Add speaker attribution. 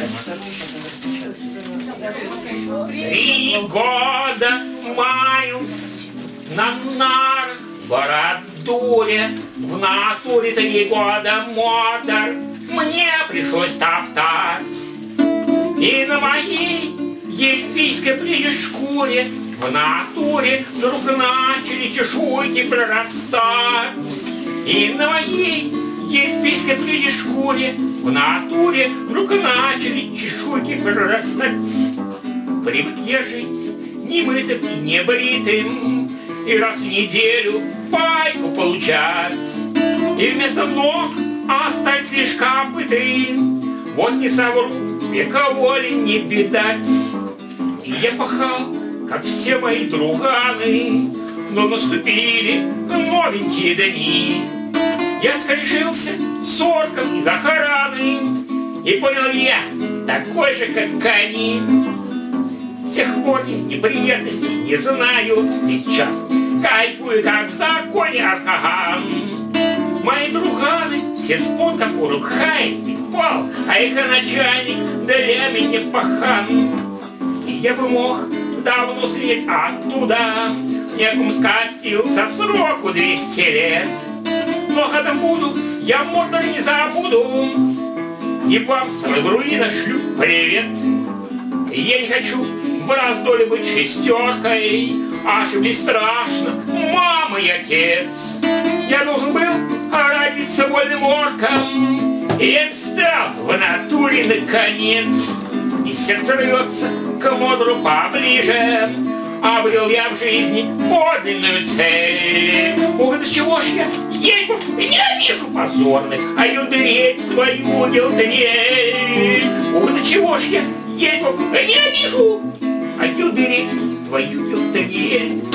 Speaker 1: 3 года маялся на нарах в Бородуре, в натуре 3 года модер мне пришлось топтать. И на моей ельфийской птичьей шкуре в натуре вдруг начали чешуйки прорастать. И на моей ельфийской птичьей шкуре в натуре вдруг начали чешуйки прорастать. Привык я жить немытым и небритым, и раз в неделю пайку получать. И вместо ног остать слишком бытым. Вот не совру, века воли не видать. И я пахал, как все мои друганы, но наступили новенькие дни. Я скрешился с орком из охраны, и понял я, такой же, как они. С тех пор я неприятностей не знаю, сейчас кайфую, как в законе Аркаган. Мои друганы все спон, как урухает и пал, а их начальник для меня пахан. И я бы мог давно слететь оттуда, некум скостился сроку 200 лет. Но когда буду, я модно не забуду, и вам с руина шлю привет. Я не хочу в раздоле быть шестеркой, ошиблись страшно мама и отец. Я должен был родиться вольным орком, и я стал в натуре наконец. И сердце рвется к модулу поближе, обрел я в жизни подлинную цель. Ух, да с чего ж я ей-богу ненавижу позорных, а юбилеть твою гилтнель. Ух, да чего ж я ей-богу ненавижу, а юбилеть твою гилтнель.